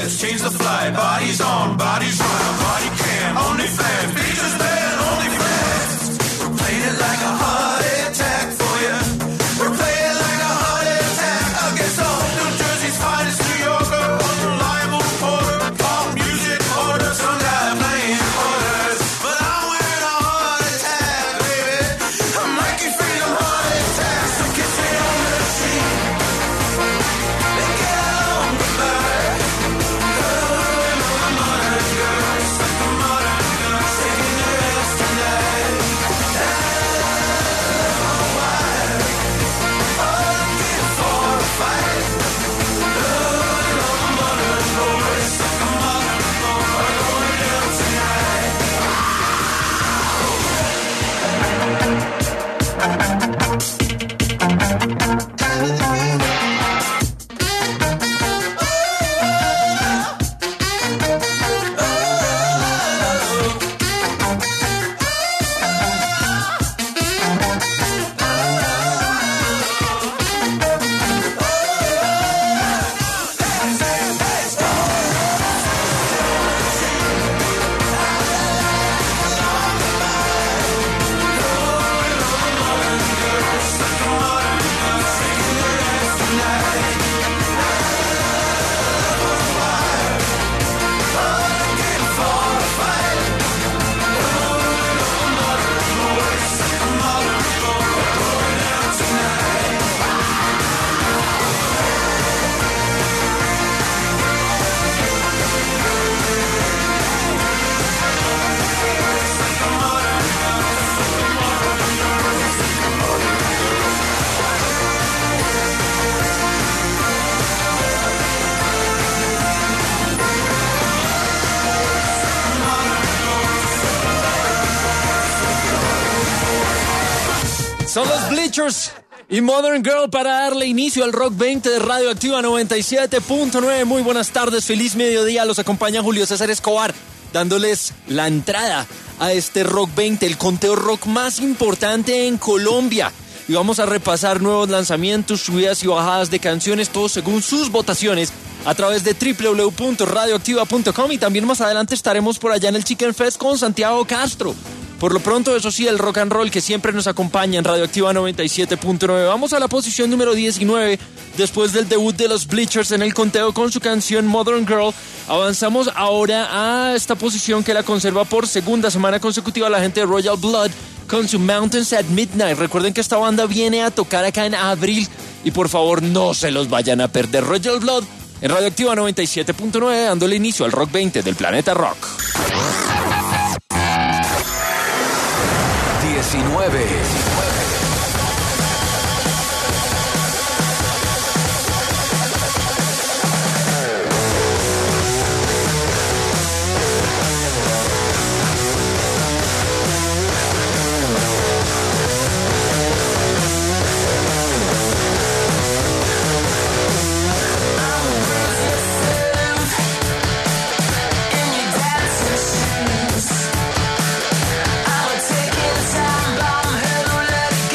let's change the flight. Bodies on, bodies on, body cam, only fans, features band, only fans. We're playing it like a heart attack for you. We're playing it like a heart attack against all New Jersey's finest New Yorker, unreliable reporter, pop music order, some guy playing quarters. But I'm wearing a heart attack, baby. I'm Nike Freedom heart attack. So kiss me on the cheek and get on the back. Modern girls, like a modern girl, taking the rest tonight. Looking for a fight. Modern boys, like a modern boy, going down tonight. Son los Bleachers y Modern Girl para darle inicio al Rock 20 de Radio Activa 97.9. Muy buenas tardes, feliz mediodía. Los acompaña Julio César Escobar, dándoles la entrada a este Rock 20, el conteo rock más importante en Colombia. Y vamos a repasar nuevos lanzamientos, subidas y bajadas de canciones, todo según sus votaciones, a través de www.radioactiva.com. Y también más adelante estaremos por allá en el Chicken Fest con Santiago Castro. Por lo pronto, eso sí, el rock and roll que siempre nos acompaña en Radioactiva 97.9. Vamos a la posición número 19, después del debut de los Bleachers en el conteo con su canción Modern Girl. Avanzamos ahora a esta posición que la conserva por segunda semana consecutiva la gente de Royal Blood con su Mountains at Midnight. Recuerden que esta banda viene a tocar acá en abril y por favor no se los vayan a perder. Royal Blood en Radioactiva 97.9, dándole inicio al Rock 20 del Planeta Rock. 19. Take it time, bomb,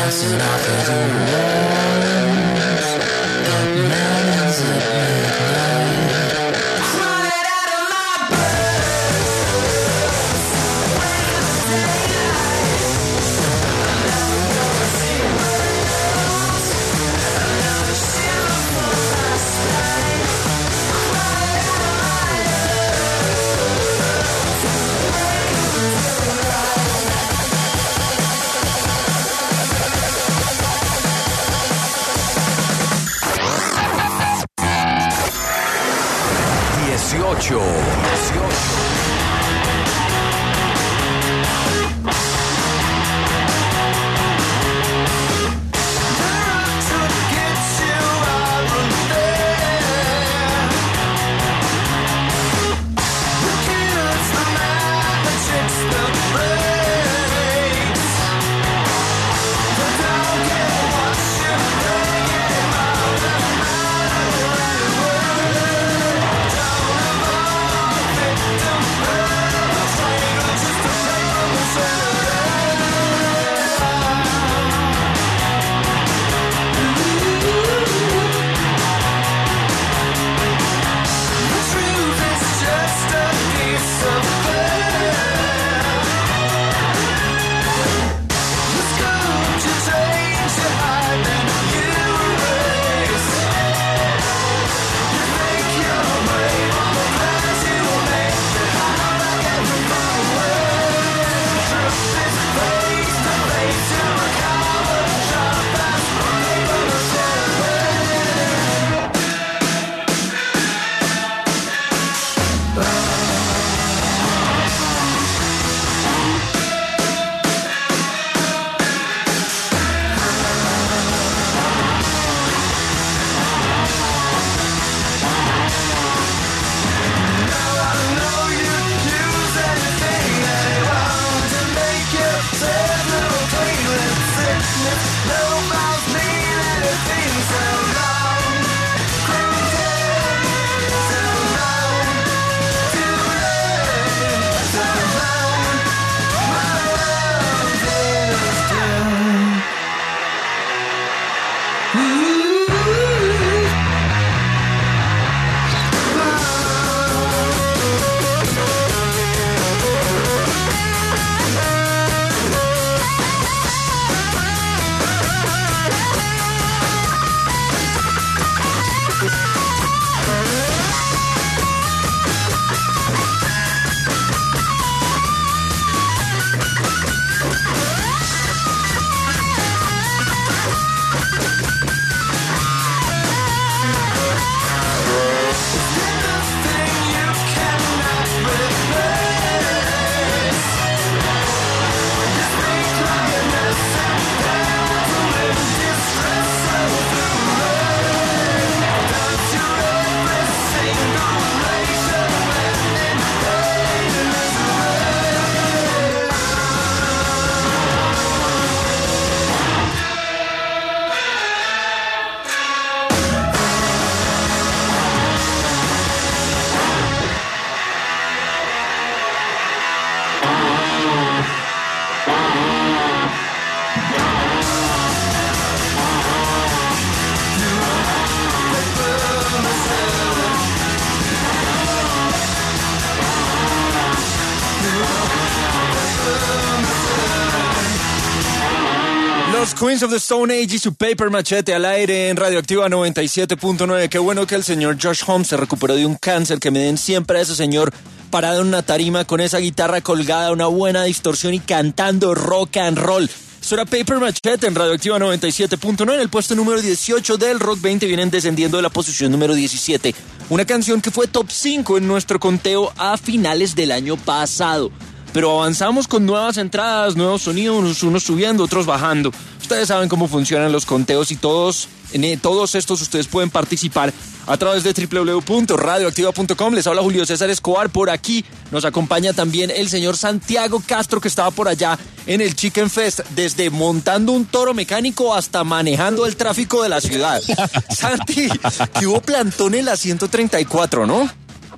Queens of the Stone Age y su Paper Machete al aire en Radioactiva 97.9. Qué bueno que el señor Josh Homme se recuperó de un cáncer. Que me den siempre a ese señor parado en una tarima con esa guitarra colgada, una buena distorsión y cantando rock and roll. Esto era Paper Machete en Radioactiva 97.9. En el puesto número 18 del Rock 20 vienen descendiendo de la posición número 17. Una canción que fue top 5 en nuestro conteo a finales del año pasado. Pero avanzamos con nuevas entradas, nuevos sonidos, unos subiendo, otros bajando. Ustedes saben cómo funcionan los conteos y en todos estos ustedes pueden participar a través de www.radioactiva.com. Les habla Julio César Escobar. Por aquí nos acompaña también el señor Santiago Castro, que estaba por allá en el Chicken Fest, desde montando un toro mecánico hasta manejando el tráfico de la ciudad. Santi, que hubo plantón en la 134, ¿no?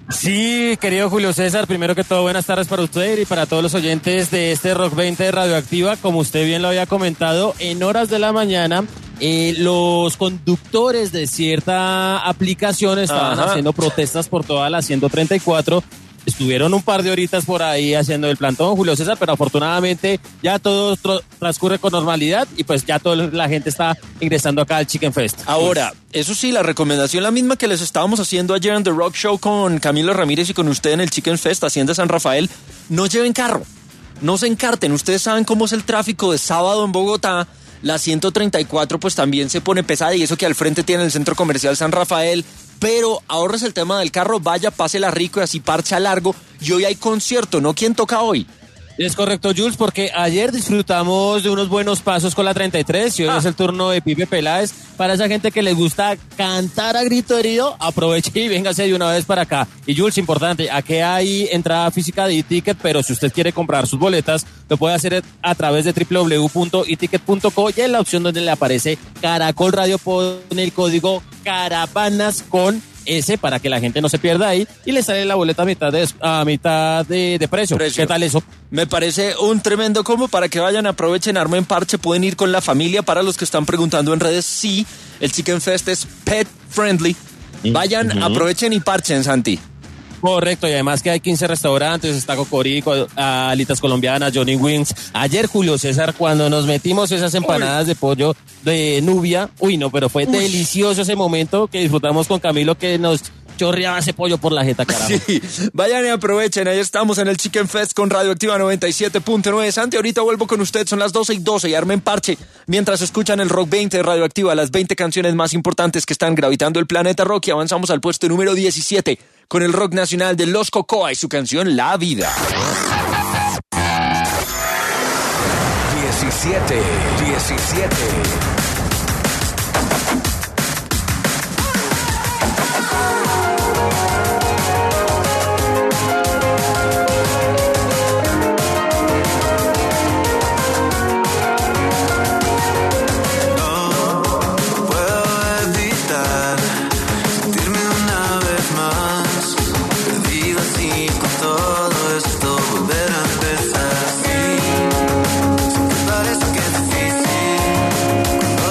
Sí, querido Julio César, primero que todo, buenas tardes para usted y para todos los oyentes de este Rock 20 de Radioactiva. Como usted bien lo había comentado, en horas de la mañana, los conductores de cierta aplicación estaban haciendo protestas por toda la 134. Estuvieron un par de horitas por ahí haciendo el plantón, Julio César, pero afortunadamente ya todo transcurre con normalidad y pues ya toda la gente está ingresando acá al Chicken Fest. Ahora, eso sí, la recomendación la misma que les estábamos haciendo ayer en The Rock Show con Camilo Ramírez y con usted en el Chicken Fest, Hacienda San Rafael, no lleven carro, no se encarten. Ustedes saben cómo es el tráfico de sábado en Bogotá. La 134 pues también se pone pesada y eso que al frente tiene el Centro Comercial San Rafael. Pero ahorres el tema del carro, vaya, pásela rico y así parcha largo. Y hoy hay concierto, ¿no? ¿Quién toca hoy? Es correcto, Jules, porque ayer disfrutamos de unos buenos pasos con la 33 y hoy es el turno de Pipe Peláez. Para esa gente que les gusta cantar a grito herido, aproveche y véngase de una vez para acá. Y Jules, importante, aquí hay entrada física de e-ticket, pero si usted quiere comprar sus boletas, lo puede hacer a través de www.eticket.co y en la opción donde le aparece Caracol Radio pone el código Caravanas con S para que la gente no se pierda ahí y le sale la boleta a mitad de precio. ¿Qué tal eso? Me parece un tremendo combo para que vayan, aprovechen, armen parche, pueden ir con la familia. Para los que están preguntando en redes, sí, el Chicken Fest es pet friendly. Vayan, aprovechen y parchen, Santi. Correcto, y además que hay 15 restaurantes, está Cocorico, Alitas Colombianas, Johnny Wings. Ayer, Julio César, cuando nos metimos esas empanadas de pollo de Nubia, pero fue delicioso ese momento que disfrutamos con Camilo, que nos chorreaba ese pollo por la jeta, carajo. Sí, vayan y aprovechen, ahí estamos en el Chicken Fest con Radioactiva 97.9. Santi, ahorita vuelvo con usted, son las 12:12 y armen parche mientras escuchan el Rock 20 de Radioactiva, las 20 canciones más importantes que están gravitando el planeta rock, y avanzamos al puesto número 17 con el rock nacional de Los Cocoa y su canción La Vida. 17. Parece que es difícil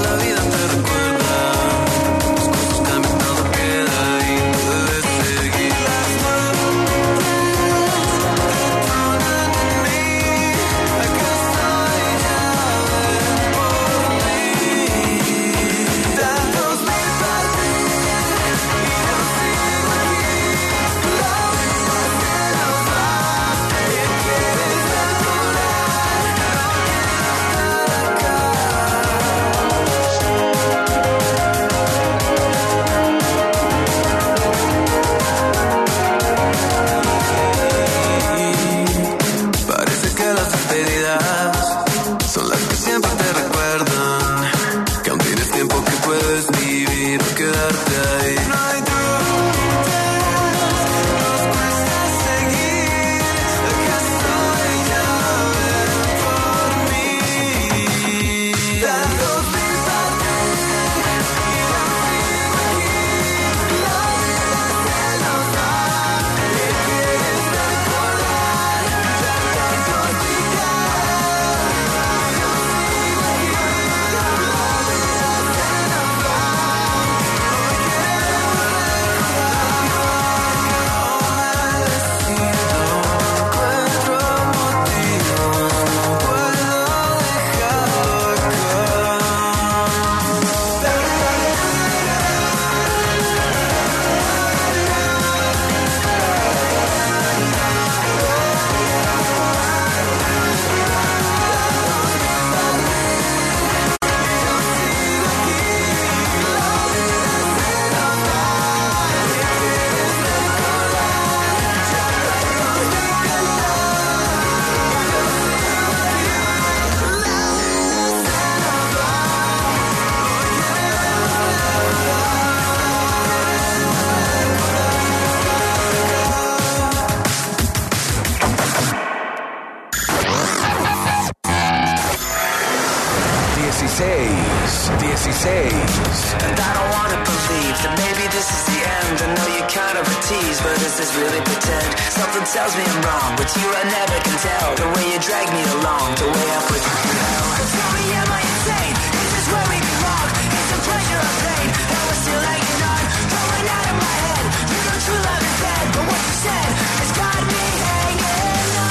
And I don't wanna believe that maybe this is the end. I know you're kind of a tease, but is this really pretend? Something tells me I'm wrong, but you I never can tell. The way you drag me along, the way I put you through hell. Tell me, am I insane? Is this where we belong? Is it pleasure or pain? And we're still hanging on, going out of my head. You know true love is bad, but what you said has got me hanging on.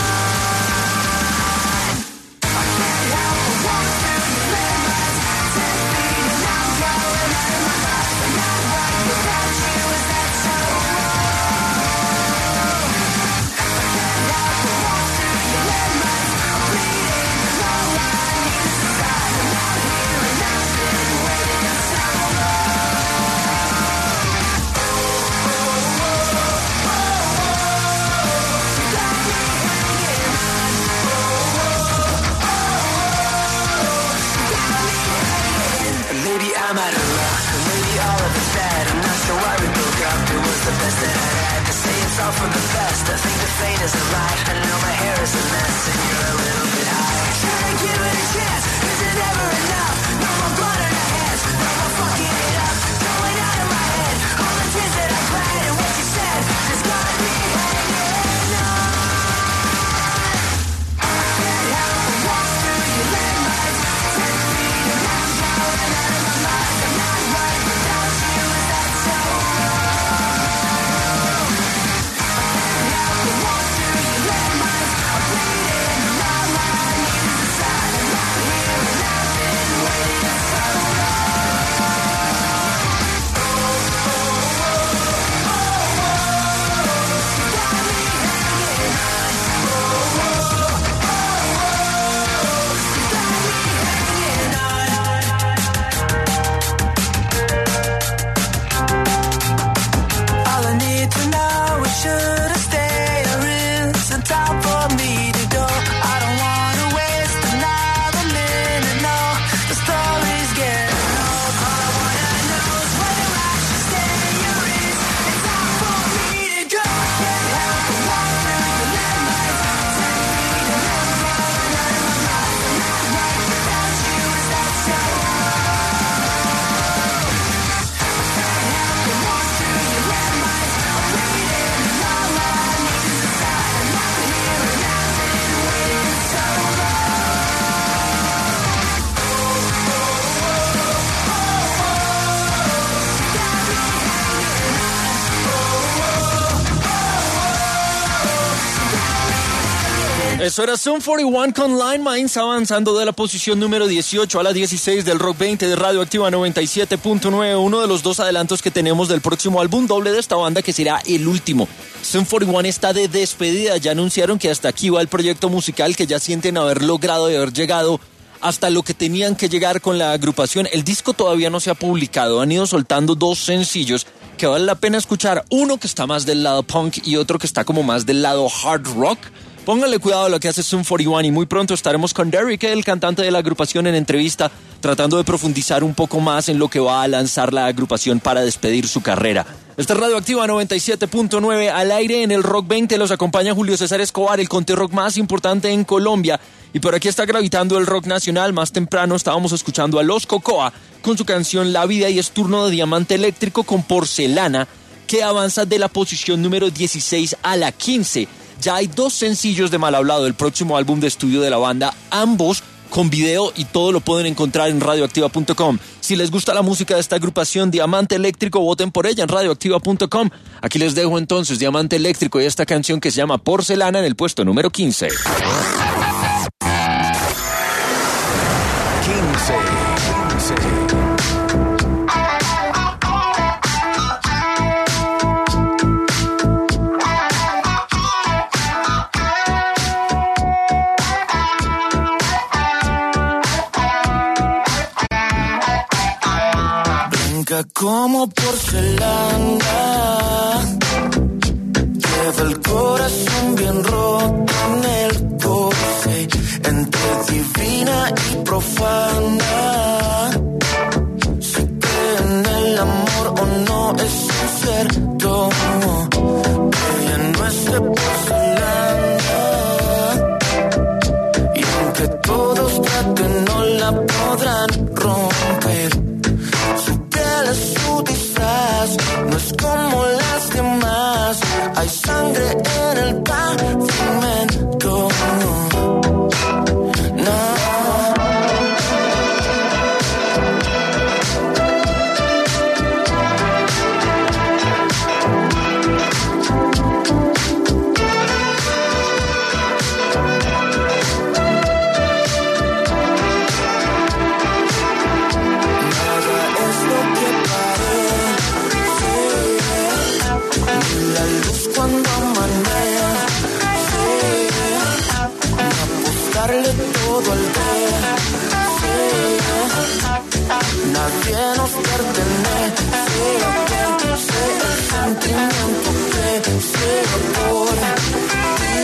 I can't help but walk through your landmines, 10 feet and I'm going out of my mind. I'm not right without you, is that so wrong? I can't help but walk through your landmines. I'm bleeding and all I need is a sign. I'm out here and I've been waiting so long. Maybe I'm out of luck, maybe all of it's bad. I'm not sure why we broke up, it was the best that I had. To say it's all for the best, I think the fate is a lie. I know my hair is a mess and you're a little bit high. Should I give it a chance? Is it ever enough? No more blood on our hands, no more fucking it up. Going out of my head, all the tears that I cried and what you said has got me hanging on. I can't help but walk through your landmines, 10 feet and I'm going out of my mind. I'm not right without you, is that so wrong? I can't help but walk through your landmines. I'm bleeding and all I need is a sign. I'm out here and I've been waiting so long. You got me hanging on. You got me hanging on. All I need to know is should I stay or is it time for me to go? I don't wanna waste another minute, no. The story's getting old. All I wanna know is whether I should stay or is it time for me to go? I can't help but walk through your landmines, 10 feet and I'm going out of my mind. I'm not right without you, is that so wrong? I can't help but walk through your landmines. I'm bleeding and all I need is a sign. I'm out here and I've been waiting so Eso era Sum 41 con Landmines, avanzando de la posición número 18 a la 16 del Rock 20 de Radio Activa 97.9, uno de los dos adelantos que tenemos del próximo álbum doble de esta banda, que será el último. Sum 41 está de despedida, ya anunciaron que hasta aquí va el proyecto musical, que ya sienten haber logrado y haber llegado hasta lo que tenían que llegar con la agrupación. El disco todavía no se ha publicado, han ido soltando 2 sencillos que vale la pena escuchar, uno que está más del lado punk y otro que está como más del lado hard rock. Pónganle cuidado a lo que hace Sum 41 y muy pronto estaremos con Derek, el cantante de la agrupación, en entrevista, tratando de profundizar un poco más en lo que va a lanzar la agrupación para despedir su carrera. Esta es Radio Activa 97.9 al aire en el Rock 20. Los acompaña Julio César Escobar, el conteo rock más importante en Colombia. Y por aquí está gravitando el rock nacional. Más temprano estábamos escuchando a Los Cocoa con su canción La Vida, y es turno de Diamante Eléctrico con Porcelana, que avanza de la posición número 16 a la 15. Ya hay 2 sencillos de Mal Hablado, el próximo álbum de estudio de la banda, ambos con video, y todo lo pueden encontrar en radioactiva.com. Si les gusta la música de esta agrupación, Diamante Eléctrico, voten por ella en radioactiva.com. Aquí les dejo entonces Diamante Eléctrico y esta canción que se llama Porcelana en el puesto número 15. 15. Como porcelana, lleva el corazón bien roto en el coche, entre divina y profana. Se cree en el amor o no es incierto, ella no es de porcelana, y aunque todos traten no la podrán podrán romper. Su piel es su disfraz, no es como las demás. Hay sangre en el pavimento. No. Todo al día, nadie nos pertenece, sé el sentimiento que sea por ti,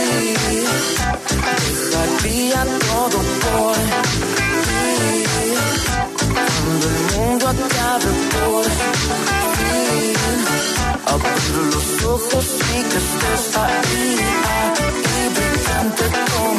dejaría todo por ti, cuando el mundo acabe por ti, abrir los ojos y que estés ahí, brillante como un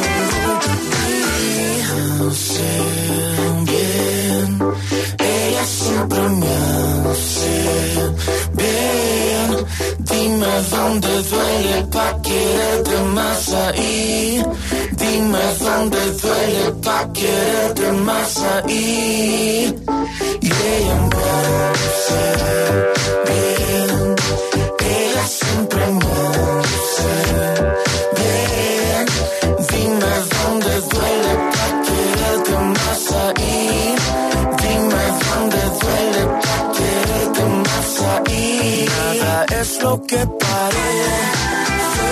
sé bien, ella siempre me hace bien. Dime dónde duele pa' quererte más ahí. Dime dónde duele pa' quererte más ahí. Y ella me hace bien, ella siempre me hace bien. Dime dónde duele pa' quererte más ahí. Dime dónde duele pa' quererte más ahí. Nada es lo que parece.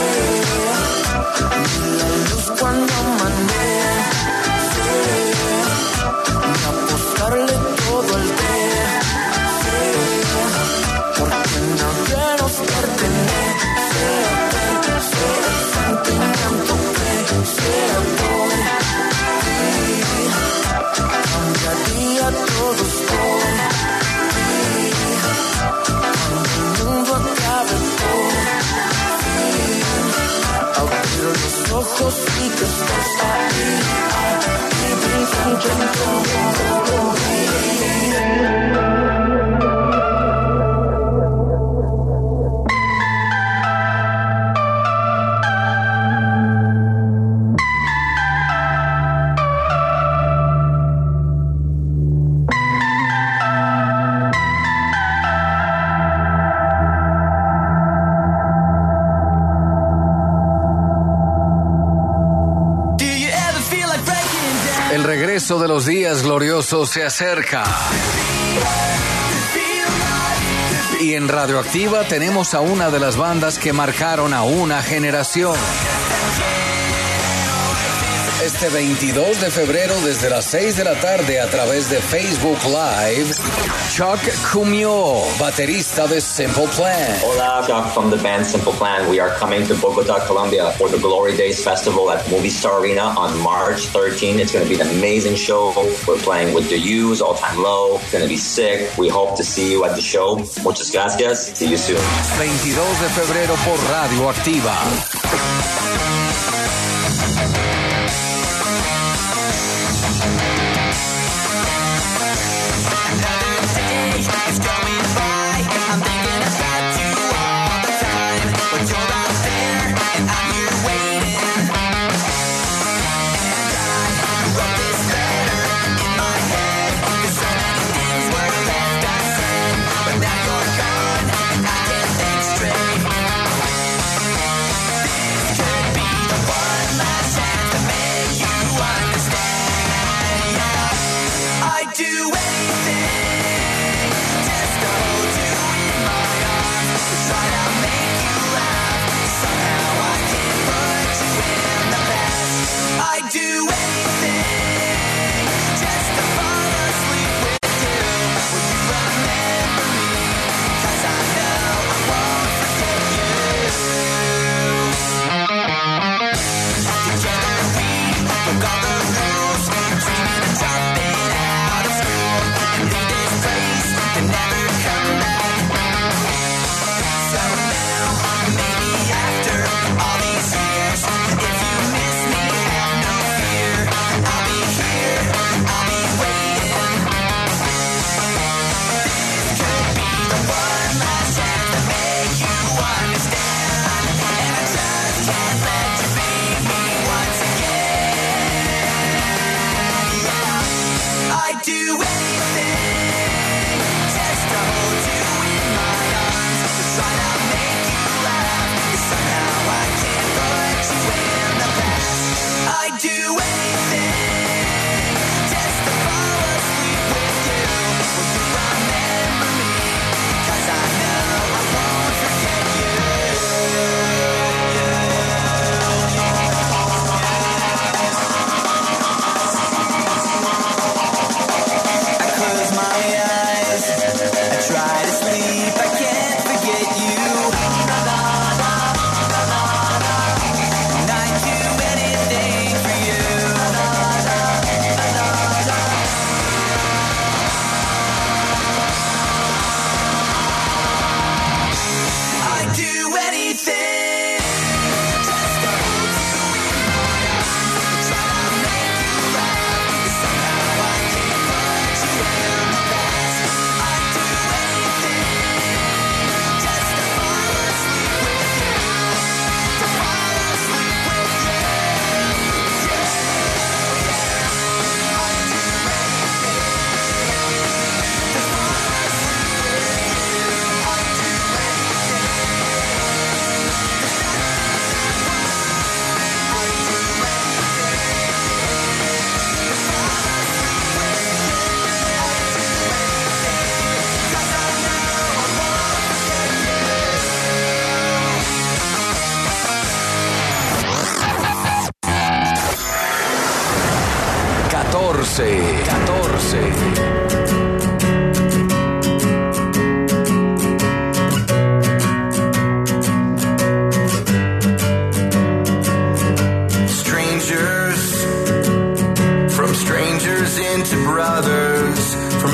La luz cuando amanece. Y apostarle todo el día. Porque nadie nos pertenece. Sea el sentimiento que sea por ti. Cambiaría todo por ti. Cuando el mundo acabe por ti. Abrir los ojos y que estés ahí. El regreso de los días gloriosos se acerca. Y en Radioactiva tenemos a una de las bandas que marcaron a una generación. Este 22 de febrero desde las 6 de la tarde a través de Facebook Live, Chuck Cumio, baterista de Simple Plan. Hola, Chuck from the band Simple Plan. We are coming to Bogota, Colombia for the Glory Days Festival at Movie Star Arena on March 13. It's going to be an amazing show. We're playing with the U's, All Time Low. It's going to be sick. We hope to see you at the show. Muchas gracias. See you soon. 22 de febrero por Radioactiva.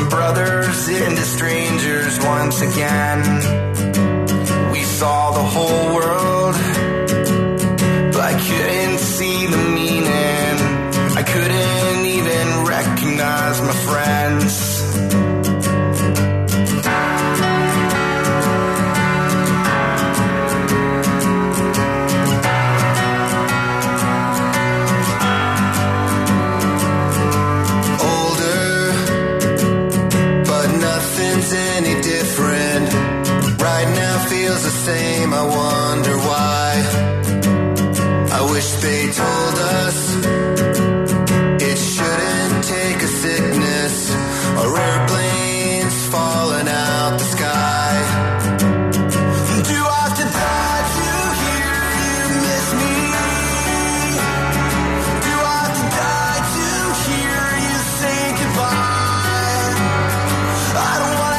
from brothers into strangers once again. We saw the whole world, but I couldn't see the meaning. I couldn't even recognize my friends. Any different right now feels the same. I wonder why. I wish they told us it shouldn't take a sickness or airplanes falling out the sky. Do I have to die to hear you miss me? Do I have to die to hear you say goodbye? I don't want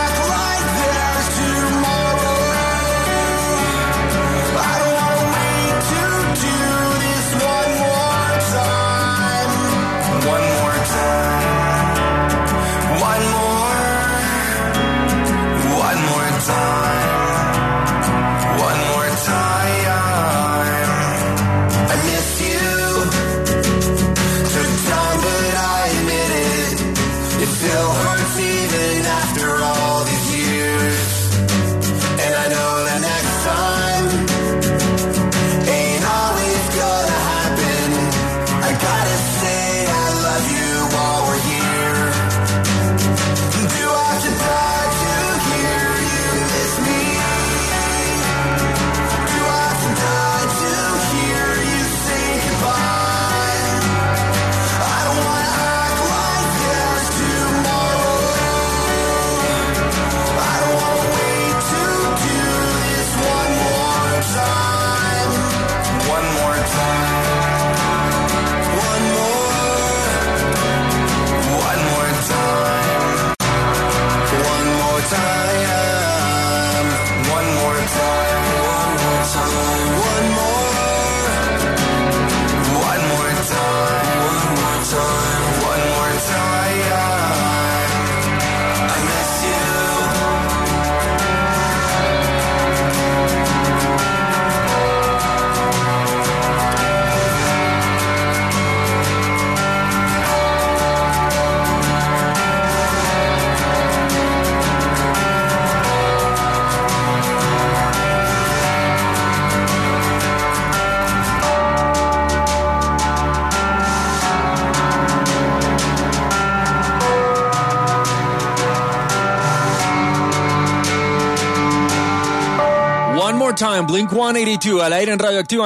Time, Blink-182 al aire en Radioactiva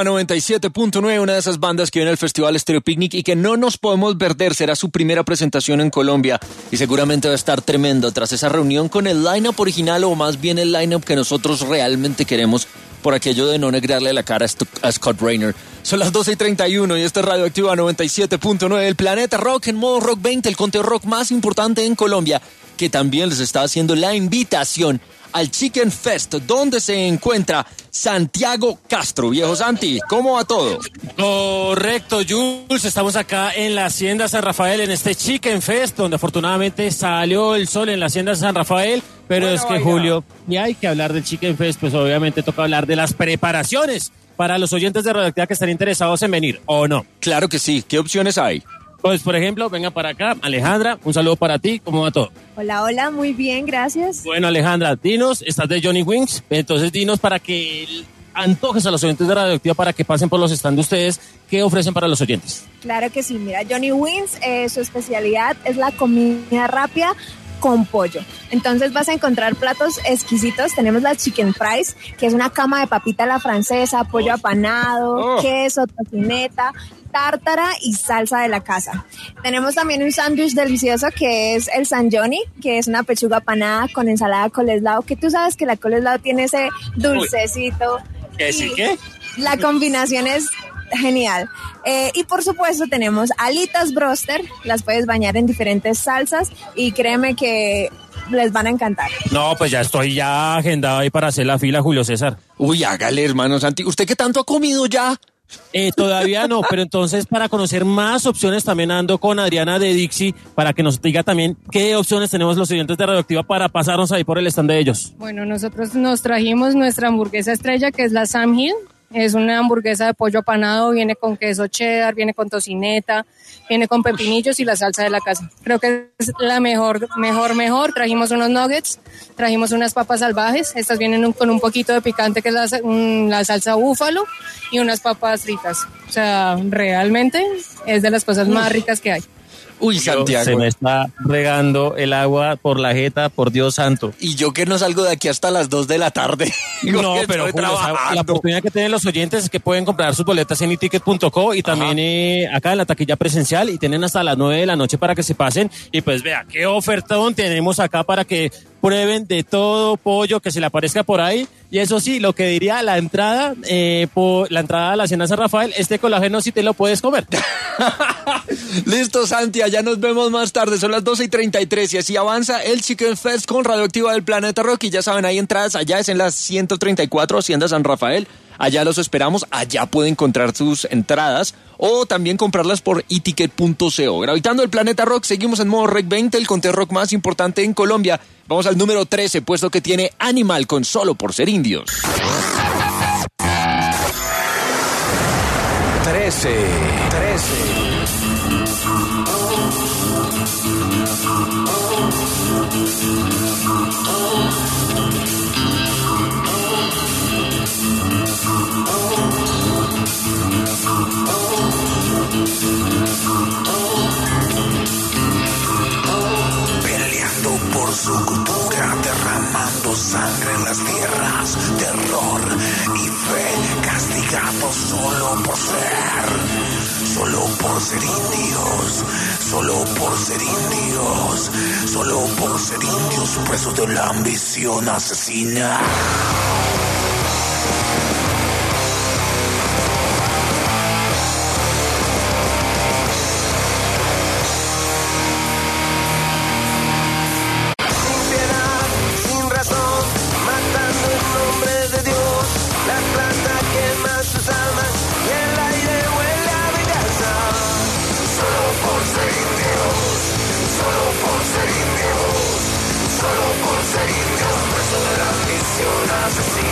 97.9, una de esas bandas que viene al Festival Stereo Picnic y que no nos podemos perder. Será su primera presentación en Colombia y seguramente va a estar tremendo tras esa reunión con el line-up original, o más bien el line-up que nosotros realmente queremos, por aquello de no negrarle la cara a Scott Raynor. Son las 12:31 y esta es Radioactiva 97.9, el Planeta Rock en modo Rock 20, el conteo rock más importante en Colombia, que también les está haciendo la invitación al Chicken Fest, donde se encuentra Santiago Castro. Viejo Santi, ¿cómo va todo? Correcto, Jules. Estamos acá en la Hacienda San Rafael, en este Chicken Fest, donde afortunadamente salió el sol en la Hacienda San Rafael. Pero bueno, es que, Julio, y hay que hablar del Chicken Fest, pues obviamente toca hablar de las preparaciones para los oyentes de Radioactiva que están interesados en venir, ¿o no? Claro que sí. ¿Qué opciones hay? Pues, por ejemplo, venga para acá, Alejandra, un saludo para ti, ¿cómo va todo? Hola, hola, muy bien, gracias. Bueno, Alejandra, dinos, estás de Johnny Wings, entonces dinos para que antojes a los oyentes de Radioactiva para que pasen por los stands de ustedes, ¿qué ofrecen para los oyentes? Claro que sí, mira, Johnny Wings, su especialidad es la comida rápida con pollo. Entonces vas a encontrar platos exquisitos. Tenemos la chicken fries, que es una cama de papita a la francesa, pollo apanado, queso, tocineta, tártara y salsa de la casa. Tenemos también un sándwich delicioso que es el San Johnny, que es una pechuga apanada con ensalada coleslaw, que tú sabes que la coleslaw tiene ese dulcecito. ¿Qué sí qué? La combinación es genial. Y por supuesto tenemos alitas broster, las puedes bañar en diferentes salsas y créeme que les van a encantar. No, pues ya estoy agendado ahí para hacer la fila, Julio César. Uy, hágale, hermano Santi. ¿Usted qué tanto ha comido ya? Todavía no, pero entonces para conocer más opciones también ando con Adriana de Dixie para que nos diga también qué opciones tenemos los oyentes de Radioactiva para pasarnos ahí por el stand de ellos. Bueno, nosotros nos trajimos nuestra hamburguesa estrella, que es la Sam Hill. Es una hamburguesa de pollo apanado, viene con queso cheddar, viene con tocineta, viene con pepinillos y la salsa de la casa. Creo que es la mejor. Trajimos unos nuggets, trajimos unas papas salvajes. Estas vienen con un poquito de picante, que es la salsa búfalo, y unas papas fritas. O sea, realmente es de las cosas más ricas que hay. Uy, Santiago. Se me está regando el agua por la jeta, por Dios santo. Y yo que no salgo de aquí hasta las 2 de la tarde. No, pero Julio, la oportunidad que tienen los oyentes es que pueden comprar sus boletas en iticket.co y también acá en la taquilla presencial, y tienen hasta las 9 de la noche para que se pasen. Y pues vea, qué ofertón tenemos acá para que prueben de todo pollo que se le aparezca por ahí. Y eso sí, lo que diría la entrada, la entrada a la cena San Rafael, este colágeno sí te lo puedes comer. Listo, Santi, allá nos vemos más tarde, son las 12:33 y así avanza el Chicken Fest con Radioactiva del Planeta Rock. Y ya saben, hay entradas, allá es en la 134 Hacienda San Rafael. Allá los esperamos, allá pueden encontrar sus entradas o también comprarlas por iticket.co. Gravitando el Planeta Rock, seguimos en modo Rec 20, el conteo rock más importante en Colombia. Vamos al número 13, puesto que tiene Animal con Solo por Ser Indios. 13. Peleando por su cultura, derramando sangre en las tierras, terror y fe, castigados solo por ser indios, solo por ser indios, solo por ser indios, presos de la ambición asesina. Solo por ser indios, preso de la ambición asesina.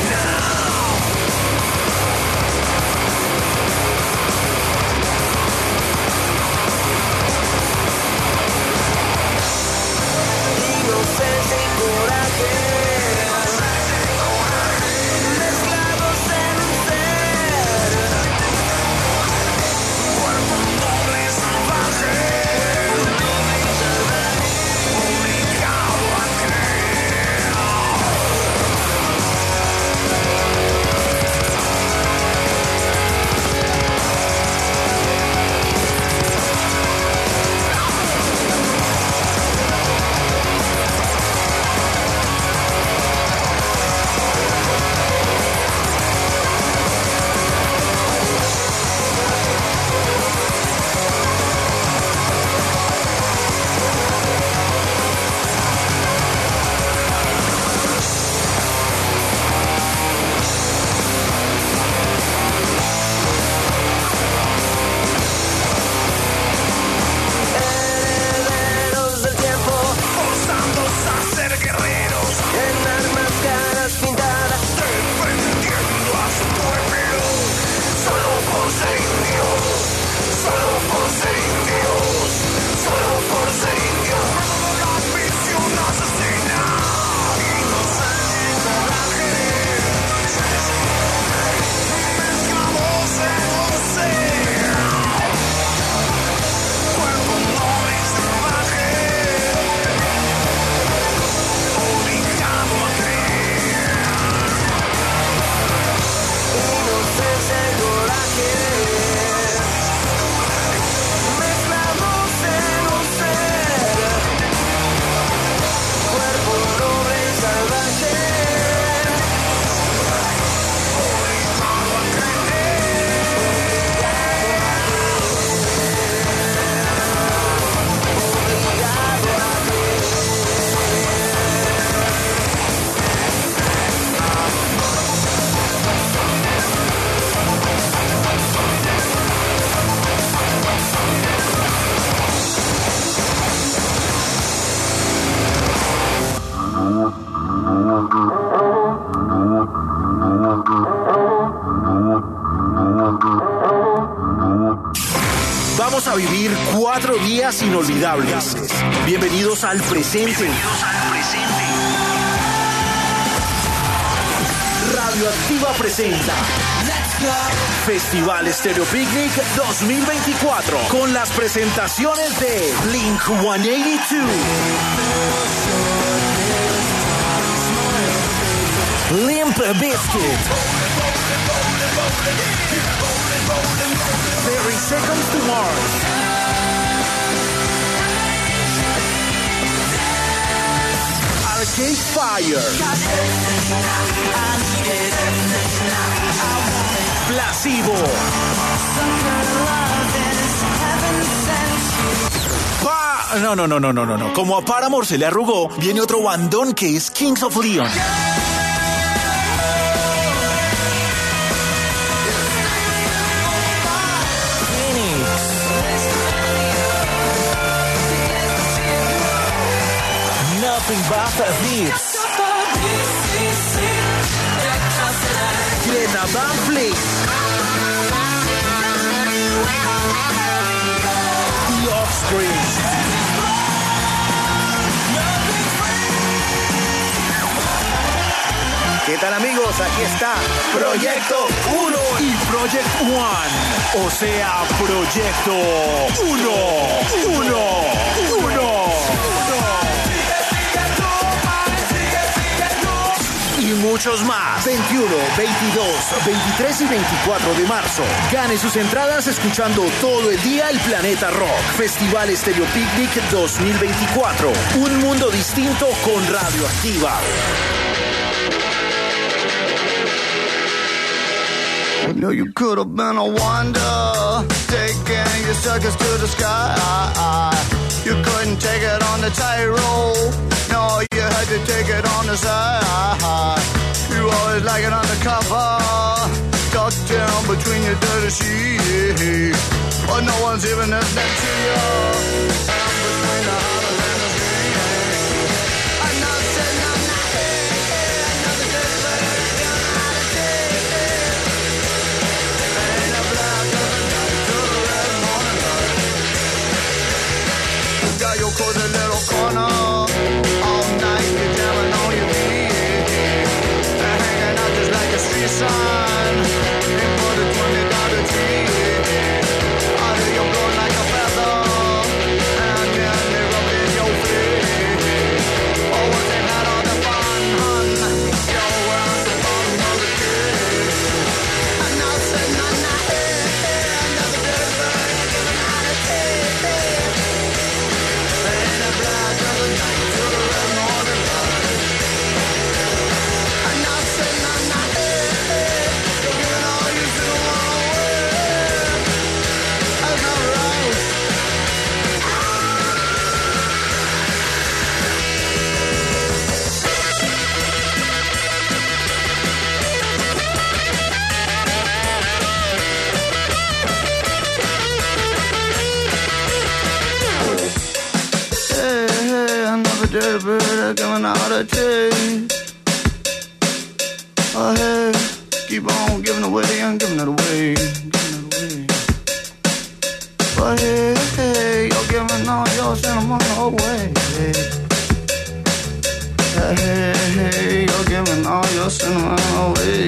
épocas inolvidables. Bienvenidos al presente. Radioactiva presenta Festival Stereo Picnic 2024 con las presentaciones de Blink-182, Limp Bizkit, 30 Seconds to Mars, Arcade Fire, Placebo, No. Como a Paramore se le arrugó, viene otro bandón que es Kings of Leon. Nothing but Thieves. Greta Van Fleet. The Offspring. ¿Qué tal, amigos? Aquí está Proyecto 1 y Project One. O sea, Proyecto 1. Y muchos más. 21, 22, 23 y 24 de marzo. Gane sus entradas escuchando todo el día el Planeta Rock. Festival Stereo Picnic 2024. Un mundo distinto con Radioactiva. You know you could have been a wonder, taking your circus to the sky. You couldn't take it on the tightrope. No, you had to take it on the side. You always like it undercover, tucked down between your dirty sheets. But no one's even listening to you. Between the hollers and the streets. I'm not sitting on that head, another day, but I'm gonna take it. Ain't a black of the night to the red morning light. You got your cozy little corner. All night you're jamming on your feet. Hanging out just like a street sign. Ain't for the $20 tree. I hear you blow like a feather. And then they rub in your feet. Oh, was they had all the fun, hun? Yo, we're at the bottom of the tree. And now sitting on that head. Another good bird giving out a tape. Ain't a black of the night to the red morning light. And now sitting on that head. You're giving all you still want away. That's not right. 'Hey, another dirty bird coming out of tape. Oh, hey, keep on giving away and giving it away, But hey, you're giving all your sentimental away. Hey, you're giving all your sentimental away.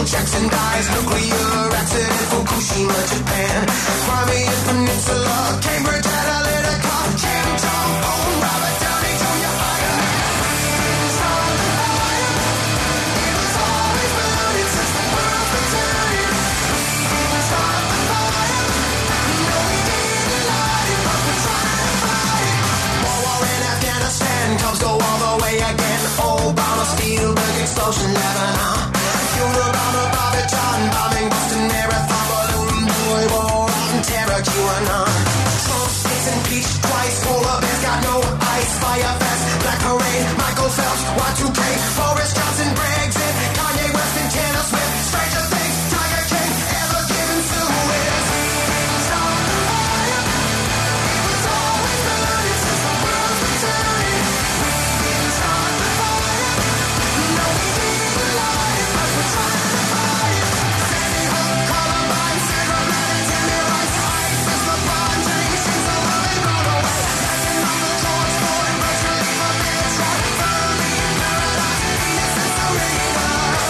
Jackson dies, nuclear accident, Fukushima, Japan. Crimean Peninsula, Cambridge Analytica, Kim Jong-un, Robert Downey Jr., Iron Man. Start the fire. It was always burning since the world's been turning. Start the fire. No, we didn't light it, but we're trying to fight it. War in Afghanistan, Cubs go all the way again. Obama, Spielberg, explosion, Lebanon. Eurobomber, Bobby John, bombing Boston Marathon, balloon boy, war on terror, QAnon. Trump gets impeached twice, polar bears got no ice, Fire Fest, Black Parade, Michael Phelps, Y2K, Boris Johnson, Brexit, Kanye West and Taylor Swift, Stranger Things, Tiger King, ever given Suez. Start the fire. It was always burning since the world's been turning. Start the fire. No, we didn't light it, but we're trying to fight it. Sandy Hook, Columbine, Sandra Bland, Tammy Rice, ISIS, LeBron James, she's a woman gone away. Lesson on the George Floyd, virtually for Detroit, firmly in paradise, innocent surrender.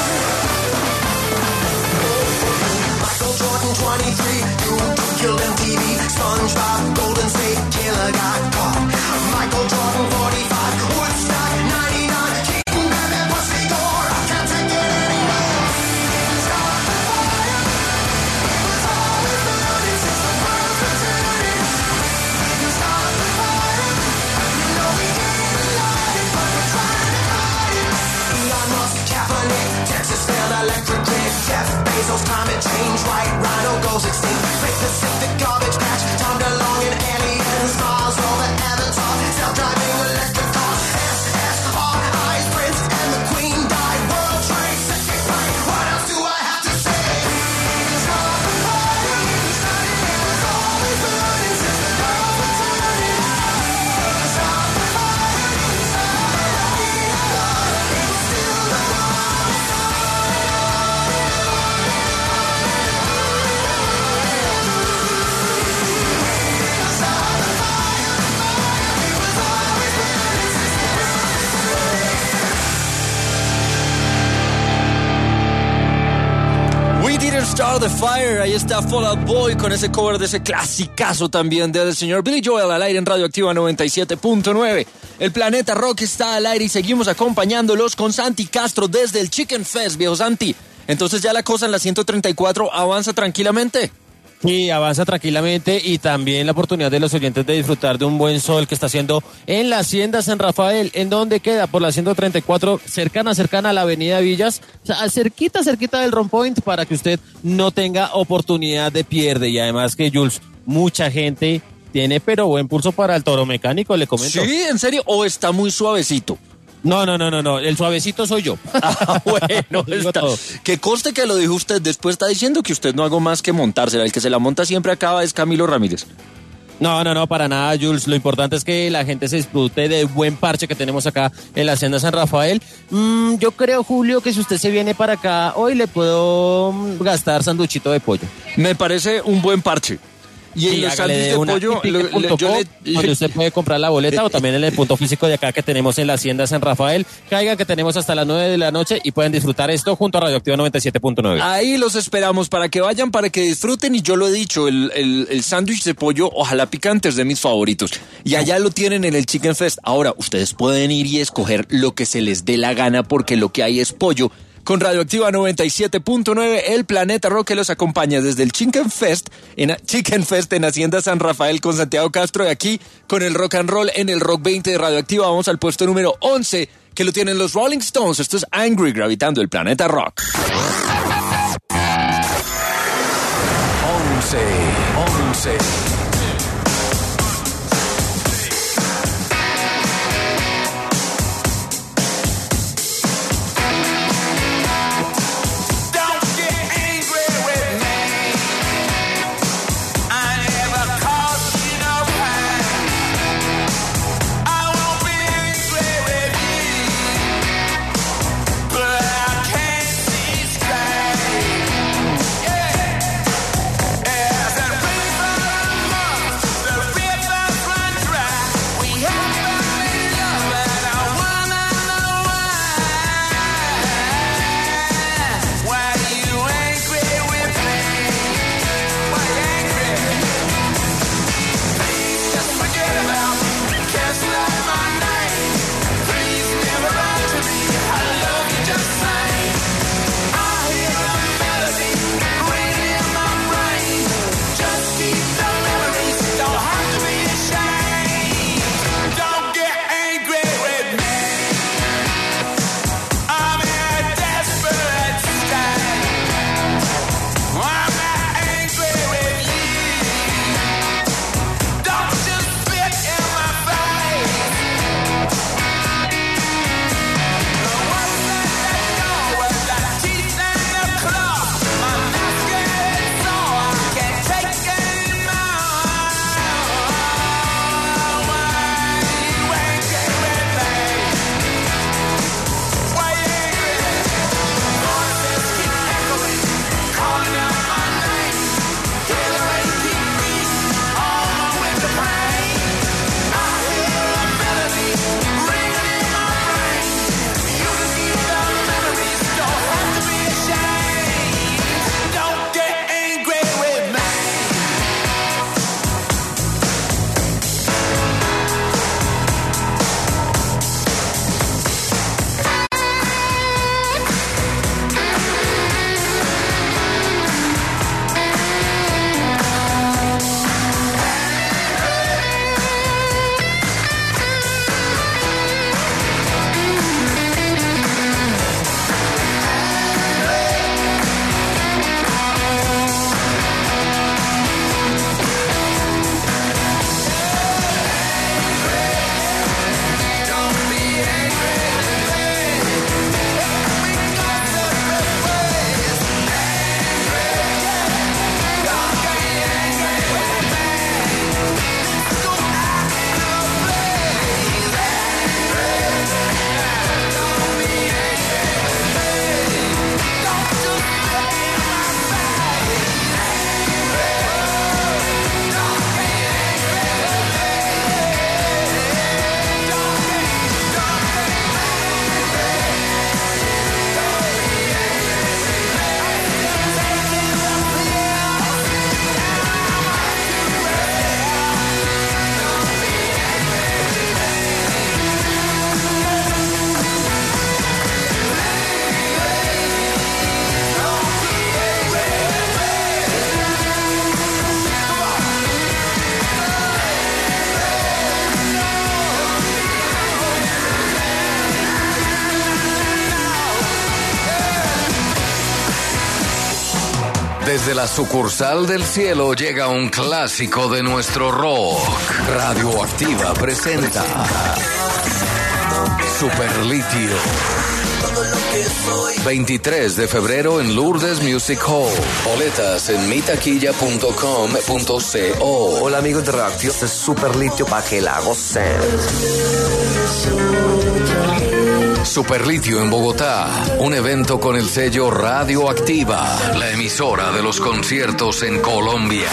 Michael Jordan, 23, YouTube killed MTV, SpongeBob, Golden State Killer got caught. Michael Jordan, 45, Woodstock, 99, Keaton, Batman, Pussy Gore, I can't take it anymore. Start the fire. It was always burning since the world's been turning. Start the fire. No, we didn't light it, but we're trying to fight it. Elon Musk, Kaepernick, Texas failed electric grid, Jeff Bezos, climate change, white rhino goes extinct, Great Pacific garbage patch, Tom DeLonge and aliens, Mars rover, Avatar, self-driving electric cars, SSRI's Prince and the Queen died, World Trade Center plane. What else do I have to say? Start the fire. It was always burning since the world's been turning. Start the fire. It was still the We Didn't Start the Fire, ahí está Fall Out Boy con ese cover de ese clasicazo también del señor Billy Joel al aire en Radioactiva 97.9. El Planeta Rock está al aire y seguimos acompañándolos con Santi Castro desde el Chicken Fest, viejo Santi. Entonces ya la cosa en la 134 avanza tranquilamente. Sí, avanza tranquilamente y también la oportunidad de los oyentes de disfrutar de un buen sol que está haciendo en la Hacienda San Rafael. ¿En dónde queda? Por la 134, cercana a la avenida Villas, o sea, cerquita del Romp Point para que usted no tenga oportunidad de pierde. Y además que, Jules, mucha gente tiene pero buen pulso para el toro mecánico, le comento. Sí, ¿en serio? ¿O está muy suavecito? No, el suavecito soy yo. Ah, bueno, Digo está. todo. Que conste que lo dijo usted, después está diciendo que usted no hago más que montársela. El que se la monta siempre acaba es Camilo Ramírez. No, para nada, Jules. Lo importante es que la gente se disfrute del buen parche que tenemos acá en la Hacienda San Rafael. Yo creo, Julio, que si usted se viene para acá, hoy le puedo gastar sanduchito de pollo. Me parece un buen parche. Y en Sí, los hágale sándwiches de de una pollo, donde usted puede comprar la boleta o también en el punto físico de acá que tenemos en la Hacienda San Rafael. Caigan que tenemos hasta las 9 de la noche y pueden disfrutar esto junto a Radioactiva 97.9. ahí los esperamos para que vayan, para que disfruten. Y yo lo he dicho, el sándwich de pollo, ojalá picante, es de mis favoritos. Y allá lo tienen en el Chicken Fest. Ahora, ustedes pueden ir y escoger lo que se les dé la gana porque lo que hay es pollo. Con Radioactiva 97.9, el Planeta Rock que los acompaña desde el Chicken Fest en Hacienda San Rafael con Santiago Castro. Y aquí con el rock and roll en el Rock 20 de Radioactiva vamos al puesto número 11 que lo tienen los Rolling Stones. Esto es Angry gravitando el Planeta Rock. 11. Don't get angry with me. I never caused you no pain. I won't be angry with you, but I can't see straight. Yeah, as a river Desde la sucursal del cielo llega un clásico de nuestro rock. Radioactiva presenta Superlitio. 23 de febrero en Lourdes Music Hall. Boletas en mitaquilla.com.co. Hola amigos de Radioactiva, este es Superlitio para que la gocen. Superlitio en Bogotá, un evento con el sello Radioactiva, la emisora de los conciertos en Colombia.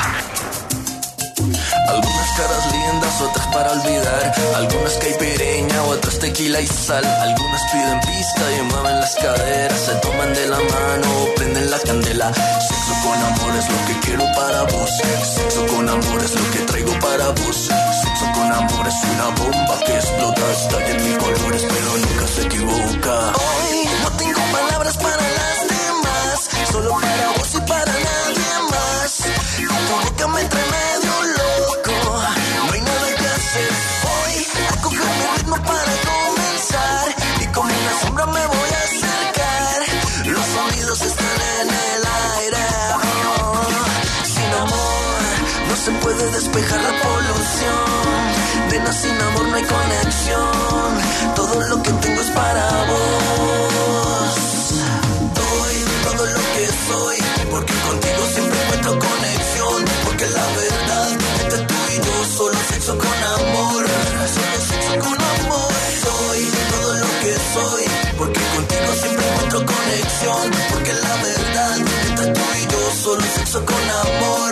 Algunas caras lindas, otras para olvidar. Algunas caipirinha, otras tequila y sal. Algunas piden pista y mueven las caderas. Se toman de la mano o prenden la candela. Sexo con amor es lo que quiero para vos. Sexo con amor es lo que traigo para vos. Sexo con amor es una bomba que explota. Estalla en mil colores pero nunca se equivoca. Hoy no tengo palabras para las demás. Solo para vos y para nadie más. Tu boca me trae medio loco. No hay nada que hacer. Voy a coger mi ritmo para comenzar. Y como una sombra me voy a acercar. Los sonidos están en el aire. Sin amor no se puede despejar la polución. Nena, sin amor no hay conexión. Todo lo que tengo es para vos. Doy todo lo que soy, porque contigo siempre encuentro conexión. Porque la verdad, entre tú y yo, solo sexo con amor. Solo sexo con amor. Soy todo lo que soy, porque contigo siempre encuentro conexión. Porque la verdad, entre tú y yo, solo sexo con amor.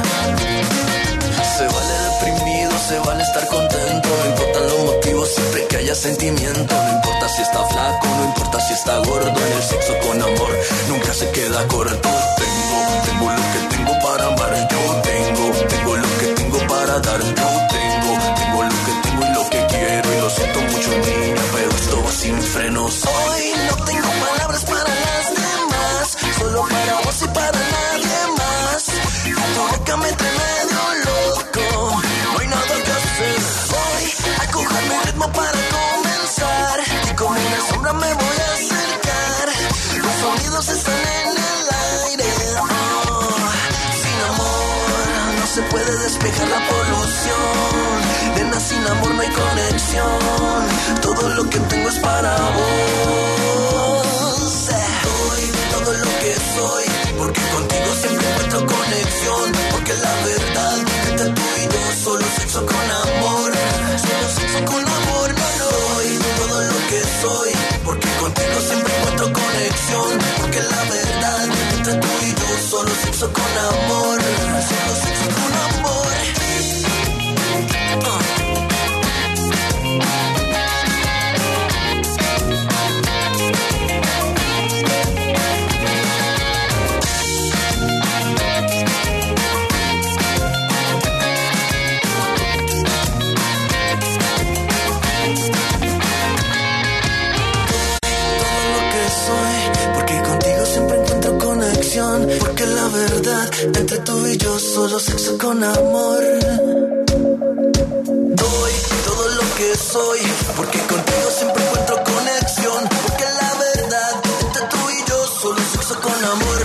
Se vale deprimido, se vale estar contento. No importan los motivos, siempre que haya sentimiento. No importa si está flaco, no importa si está gordo. En el sexo con amor nunca se queda corto. Tengo lo que tengo para amar. Yo tengo lo que tengo para dar. Yo tengo lo que tengo y lo que quiero. Y lo siento mucho, niña, pero esto va sin frenos. Hoy no tengo palabras para las demás. Solo para vos y para nadie más. Tu boca me trae medio loco. No hay nada que hacer. Voy a coger mi ritmo para comenzar. Y como una sombra me voy a acercar. Los sonidos están en el aire. Sin amor no se puede despejar la polución. Nena, sin amor no hay conexión. Todo lo que tengo es para vos. Doy todo lo que soy, porque contigo siempre encuentro conexión. Porque la verdad, entre tú y yo, solo sexo con amor. Solo sexo con amor, no doy todo lo que soy, porque contigo siempre encuentro conexión. Porque la verdad, entre tú y yo, solo sexo con amor. Solo sexo con amor. Porque la verdad, entre tú y yo, solo sexo con amor. Doy todo lo que soy, porque contigo siempre encuentro conexión. Porque la verdad, entre tú y yo, solo sexo con amor.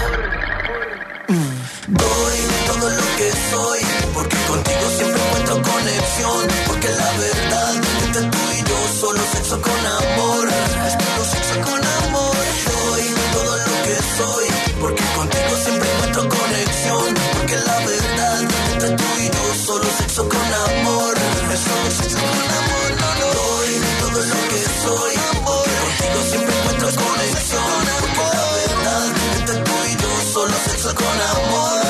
Doy todo lo que soy, porque contigo siempre encuentro conexión. Porque la verdad, entre tú y yo, solo sexo con amor. Solo sexo con amor. Doy todo lo que soy, porque contigo siempre encuentro conexión. Porque la verdad, entre tú y yo, solo sexo con amor. Solo sexo con amor, no, no. Doy todo lo que soy, porque contigo siempre encuentro conexión. Porque la verdad, entre tú y yo, solo sexo con amor.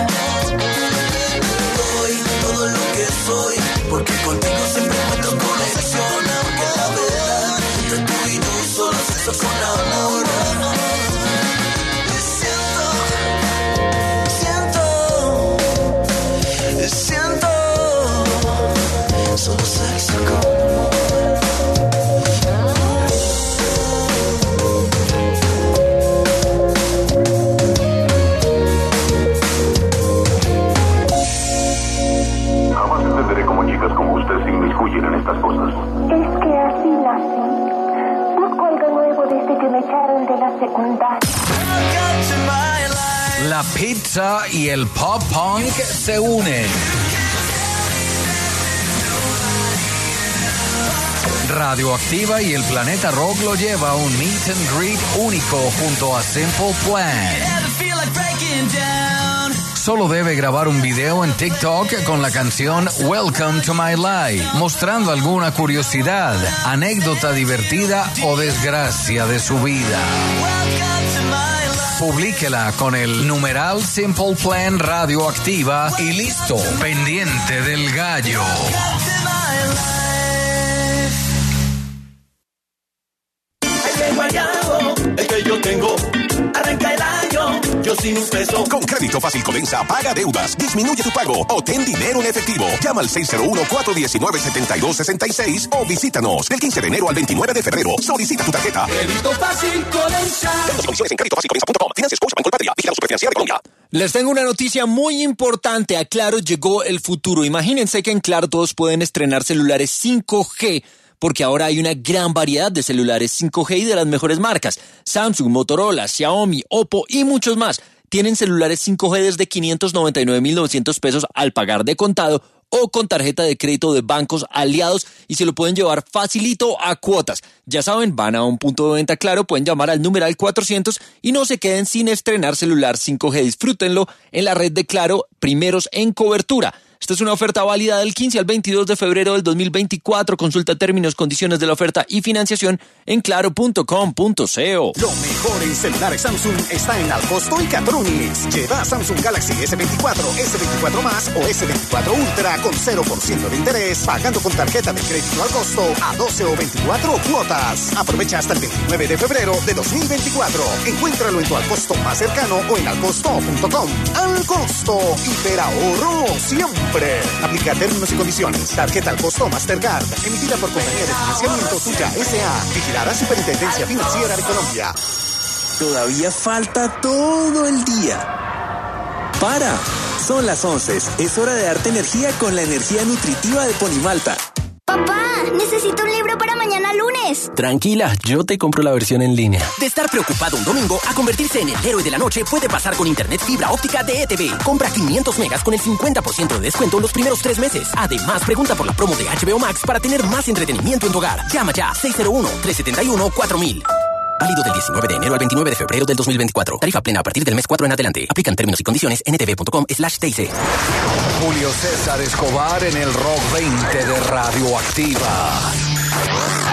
Doy todo lo que soy, porque contigo siempre encuentro conexión. Porque la verdad, entre tú y yo, solo sexo con amor. Siento solo sexo con Jamás entenderé cómo chicas como usted se inmiscuyen en estas cosas. Es que así nací. Busco algo nuevo desde que me echaron de la secundaria. Welcome to my life. La pizza y el pop punk se unen. Radioactiva y el Planeta Rock lo lleva a un meet and greet único junto a Simple Plan. Solo debe grabar un video en TikTok con la canción Welcome to My Life, mostrando alguna curiosidad, anécdota divertida o desgracia de su vida. Publíquela con el numeral Simple Plan Radioactiva y listo, pendiente del gallo. El que yo tengo, arranca el año, yo sin un peso. Con Crédito Fácil Codensa, paga deudas, disminuye tu pago o ten dinero en efectivo. Llama al 601-419-7266 o visítanos del 15 de enero al 29 de febrero. Solicita tu tarjeta. Crédito Fácil Codensa. Las condiciones en creditofacilcodensa.com. Financia Scotiabank Colpatria. Vigilado Superfinanciera de Colombia. Les tengo una noticia muy importante. A Claro llegó el futuro. Imagínense que en Claro todos pueden estrenar celulares 5G. Porque ahora hay una gran variedad de celulares 5G y de las mejores marcas. Samsung, Motorola, Xiaomi, Oppo y muchos más. Tienen celulares 5G desde 599.900 pesos al pagar de contado o con tarjeta de crédito de bancos aliados y se lo pueden llevar facilito a cuotas. Ya saben, van a un punto de venta Claro, pueden llamar al numeral 400 y no se queden sin estrenar celular 5G. Disfrútenlo en la red de Claro, primeros en cobertura. Esta es una oferta válida del 15 al 22 de febrero del 2024. Consulta términos, condiciones de la oferta y financiación en claro.com.co. Lo mejor en celulares Samsung está en Alcosto y Catronics. Lleva Samsung Galaxy S24, S24 Más o S24 Ultra con 0% de interés, pagando con tarjeta de crédito al costo a 12 o 24 cuotas. Aprovecha hasta el 29 de febrero de 2024. Encuéntralo en tu Alcosto más cercano o en alcosto.com. Alcosto, hiperahorro siempre. Aplica términos y condiciones. Tarjeta al costo Mastercard, emitida por Compañía de Financiamiento Tuya S.A. Vigilada Superintendencia Financiera de Colombia. Todavía falta todo el día. ¡Para! Son las 11. Es hora de darte energía con la energía nutritiva de Ponimalta. Papá, necesito un libro para mañana lunes. Tranquila, yo te compro la versión en línea. De estar preocupado un domingo a convertirse en el héroe de la noche puede pasar con Internet fibra óptica de ETV. Compra 500 megas con el 50% de descuento los primeros 3 meses. Además, pregunta por la promo de HBO Max para tener más entretenimiento en tu hogar. Llama ya 601-371-4000. Válido del 19 de enero al 29 de febrero del 2024. Tarifa plena a partir del mes 4 en adelante. Aplican términos y condiciones en ntv.com/TIC. Julio César Escobar en el Rock 20 de Radioactiva.